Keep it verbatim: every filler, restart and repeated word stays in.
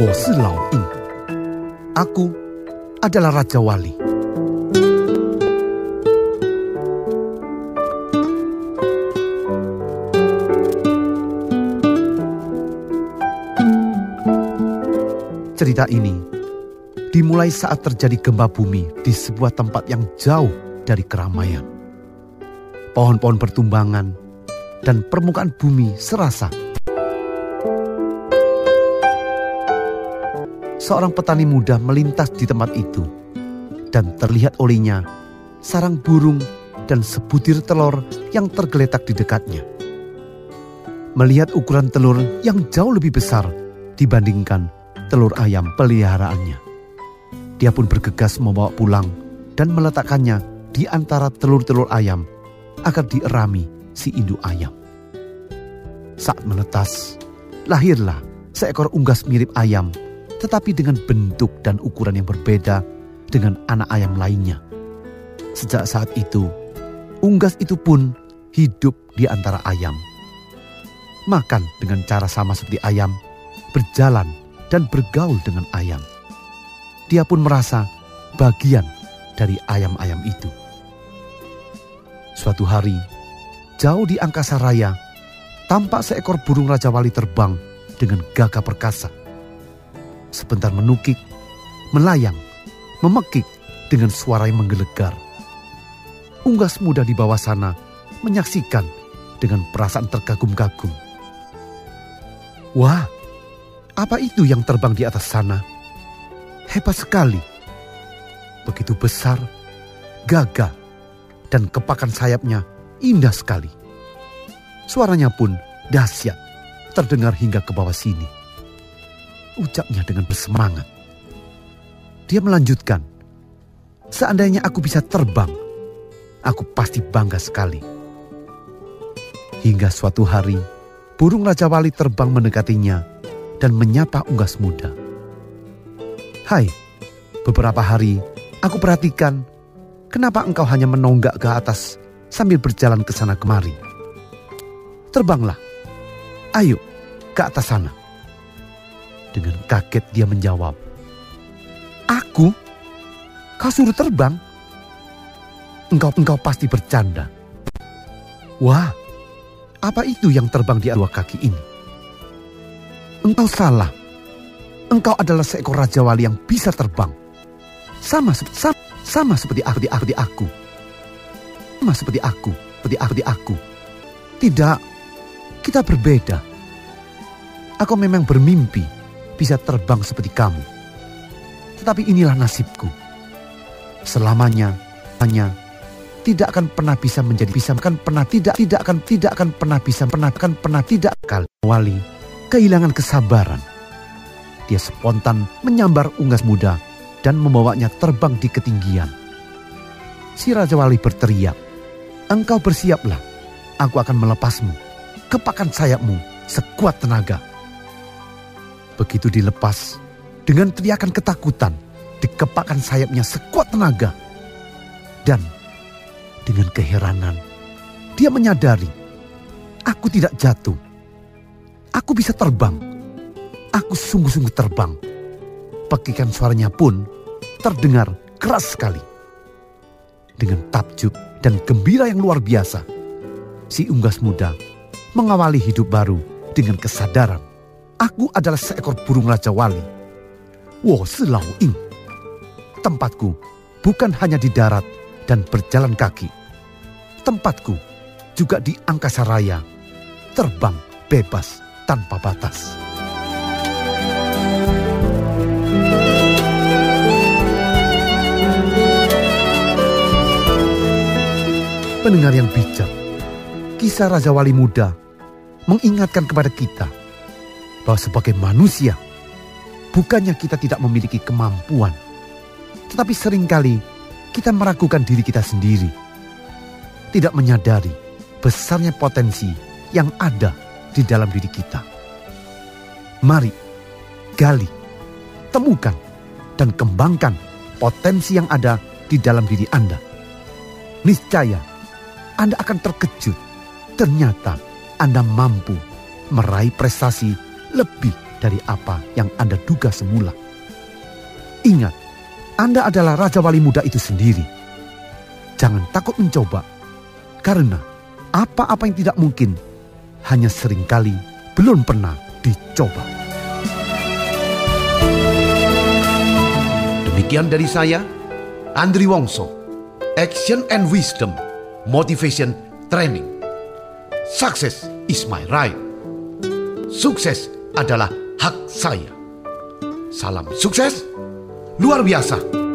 我是老鹰. Aku adalah Raja Wali. Cerita ini dimulai saat terjadi gempa bumi di sebuah tempat yang jauh dari keramaian. Pohon-pohon bertumbangan dan permukaan bumi serasa. Seorang petani muda melintas di tempat itu dan terlihat olehnya sarang burung dan sebutir telur yang tergeletak di dekatnya. Melihat ukuran telur yang jauh lebih besar dibandingkan telur ayam peliharaannya, dia pun bergegas membawa pulang dan meletakkannya di antara telur-telur ayam agar dierami si induk ayam. Saat menetas, lahirlah seekor unggas mirip ayam, tetapi dengan bentuk dan ukuran yang berbeda dengan anak ayam lainnya. Sejak saat itu, unggas itu pun hidup di antara ayam. Makan dengan cara sama seperti ayam, berjalan dan bergaul dengan ayam. Dia pun merasa bagian dari ayam-ayam itu. Suatu hari, jauh di angkasa raya, tampak seekor burung Raja Wali terbang dengan gagah perkasa. Sebentar menukik, melayang, memekik dengan suara yang menggelegar. Unggas muda di bawah sana menyaksikan dengan perasaan terkagum-kagum. Wah, apa itu yang terbang di atas sana? Hebat sekali. Begitu besar, gagah, dan kepakan sayapnya indah sekali. Suaranya pun dahsyat, terdengar hingga ke bawah sini. Ucapnya dengan bersemangat. Dia melanjutkan, seandainya aku bisa terbang, aku pasti bangga sekali. Hingga suatu hari, burung Raja Wali terbang mendekatinya dan menyapa unggas muda. Hai, beberapa hari aku perhatikan kenapa engkau hanya menonggak ke atas sambil berjalan ke sana kemari. Terbanglah, ayo ke atas sana. Dengan kaget dia menjawab, aku? Kau suruh terbang? Engkau, engkau pasti bercanda. Wah, apa itu yang terbang di dua kaki ini? Engkau salah. Engkau adalah seekor Raja Wali yang bisa terbang. Sama, sama, sama seperti aku, seperti aku. Sama seperti aku, seperti aku, seperti aku. Tidak, kita berbeda. Aku memang bermimpi bisa terbang seperti kamu. Tetapi inilah nasibku. Selamanya, hanya tidak akan pernah bisa menjadi bisa akan pernah tidak tidak akan tidak akan pernah bisa pernah akan pernah tidak kali. Wali kehilangan kesabaran. Dia spontan menyambar unggas muda dan membawanya terbang di ketinggian. Si Raja Wali berteriak, engkau bersiaplah, aku akan melepasmu. Kepakan sayapmu sekuat tenaga. Begitu dilepas, dengan teriakan ketakutan, dikepakkan sayapnya sekuat tenaga. Dan dengan keheranan, dia menyadari, aku tidak jatuh. Aku bisa terbang. Aku sungguh-sungguh terbang. Pekikan suaranya pun terdengar keras sekali. Dengan takjub dan gembira yang luar biasa, si unggas muda mengawali hidup baru dengan kesadaran, aku adalah seekor burung Raja Wali. 我是老鹰. Tempatku bukan hanya di darat dan berjalan kaki. Tempatku juga di angkasa raya, terbang bebas tanpa batas. Pendengar yang bijak, kisah Raja Wali muda mengingatkan kepada kita bahwa sebagai manusia, bukannya kita tidak memiliki kemampuan, tetapi seringkali kita meragukan diri kita sendiri, tidak menyadari besarnya potensi yang ada di dalam diri kita. Mari, gali, temukan, dan kembangkan potensi yang ada di dalam diri Anda. Niscaya Anda akan terkejut. Ternyata Anda mampu meraih prestasi lebih dari apa yang Anda duga semula. Ingat, Anda adalah Raja Wali Muda itu sendiri. Jangan takut mencoba, karena apa-apa yang tidak mungkin hanya seringkali belum pernah dicoba. Demikian dari saya, Andri Wongso. Action and Wisdom, Motivation Training. Success is my right. Sukses adalah hak saya. Salam sukses luar biasa.